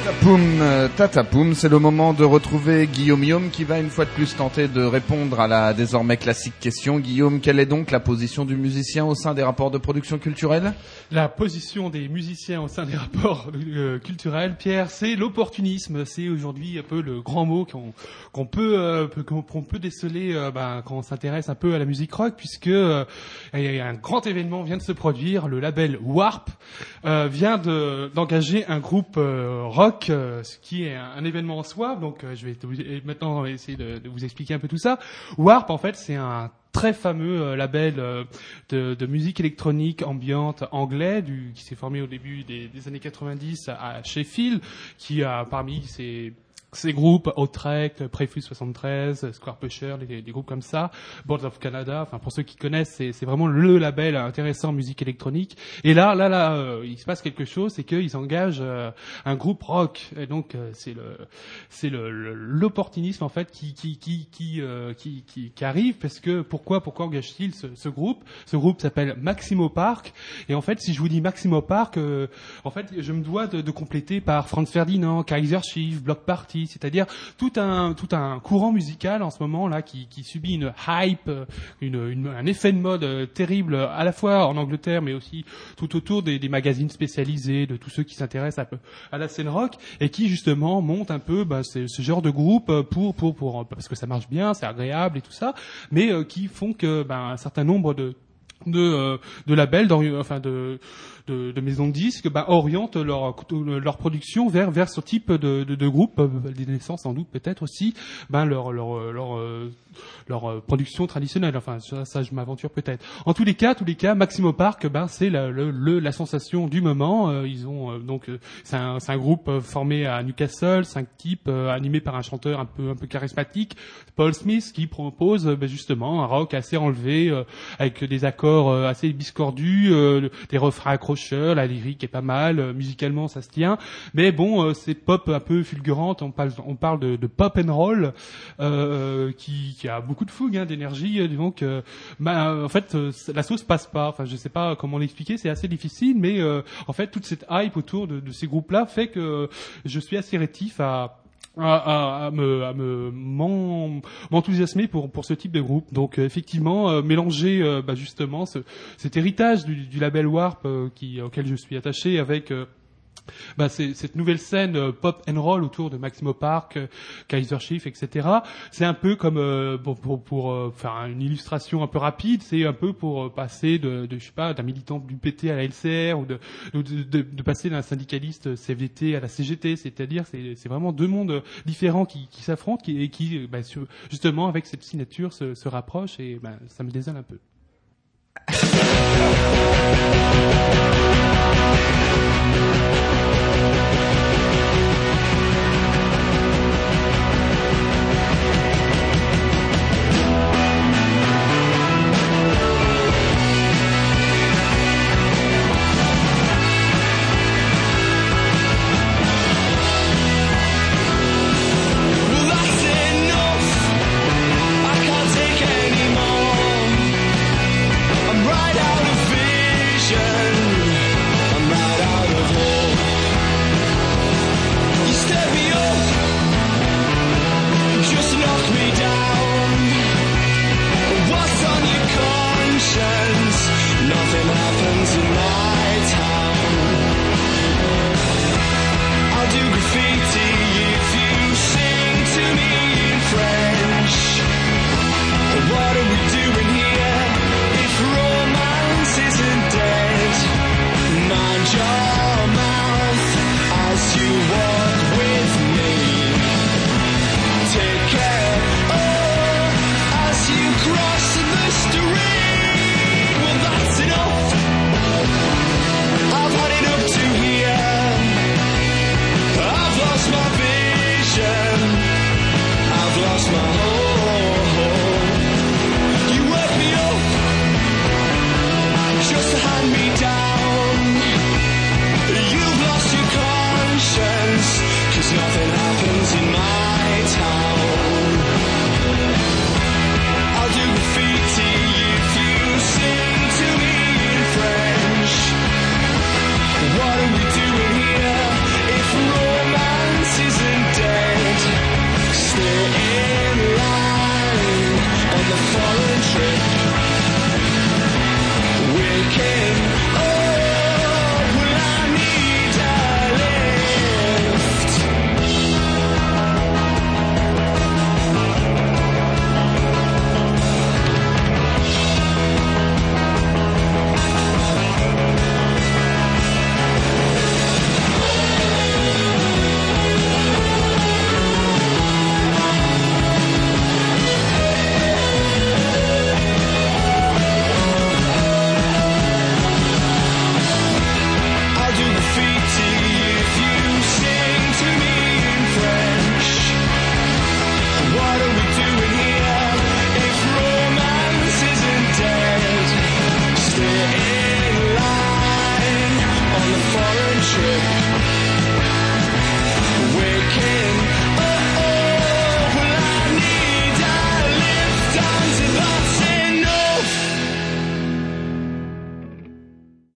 Tatapoum, c'est le moment de retrouver Guillaume qui va une fois de plus tenter de répondre à la désormais classique question. Guillaume, quelle est donc la position du musicien au sein des rapports de production culturelle ? La position des musiciens au sein des rapports culturels, Pierre, c'est l'opportunisme. C'est aujourd'hui un peu le grand mot qu'on peut déceler quand on s'intéresse un peu à la musique rock, puisque un grand événement vient de se produire. Le label Warp vient d'engager un groupe rock, ce qui est un événement en soi. Donc je vais maintenant essayer de vous expliquer un peu tout ça. Warp, en fait, c'est un très fameux label de musique électronique ambiante anglais qui s'est formé au début des années 90 à Sheffield, qui a parmi ces groupes, Outrek, Preface 73, Square Pusher, des groupes comme ça, Boards of Canada, enfin pour ceux qui connaissent, c'est vraiment le label intéressant musique électronique. Et là, il se passe quelque chose, c'est qu'ils engagent un groupe rock. Et donc c'est l'opportunisme en fait qui arrive, parce que pourquoi engage-t-il ce groupe ? Ce groupe s'appelle Maximo Park. Et en fait, si je vous dis Maximo Park, en fait, je me dois de compléter par Franz Ferdinand, Kaiser Chiefs, Bloc Party. C'est-à-dire tout un courant musical en ce moment là qui subit une hype, un effet de mode terrible à la fois en Angleterre mais aussi tout autour des magazines spécialisés, de tous ceux qui s'intéressent un peu à la scène rock, et qui justement montent un peu ce genre de groupe pour parce que ça marche bien, c'est agréable et tout ça, mais qui font que un certain nombre de labels, de maisons de disques, orientent leur production vers ce type de groupe, des naissances sans doute peut-être aussi, leur production traditionnelle. Enfin, ça je m'aventure peut-être. En tous les cas, Maximo Park, c'est la sensation du moment. Ils ont c'est un groupe formé à Newcastle, 5 types, animé par un chanteur un peu charismatique, Paul Smith, qui propose justement un rock assez enlevé, avec des accords assez discordus, des refrains accrocheurs, la lyrique est pas mal, musicalement ça se tient, mais bon, c'est pop un peu fulgurante, on parle de pop and roll, qui a beaucoup de fougue, d'énergie, donc en fait la sauce passe pas, enfin je sais pas comment l'expliquer, c'est assez difficile, mais en fait toute cette hype autour de ces groupes-là fait que je suis assez rétif à m'enthousiasmer pour ce type de groupe. Donc effectivement, mélanger justement cet héritage du label Warp auquel je suis attaché avec c'est cette nouvelle scène pop and roll autour de Maximo Park, Kaiser Chiefs, etc. C'est un peu comme pour faire une illustration un peu rapide, c'est un peu pour passer d'un militant du PT à la LCR, ou de passer d'un syndicaliste CFDT à la CGT, c'est-à-dire c'est vraiment deux mondes différents qui s'affrontent et qui justement avec cette signature se rapprochent, et ça me désole un peu.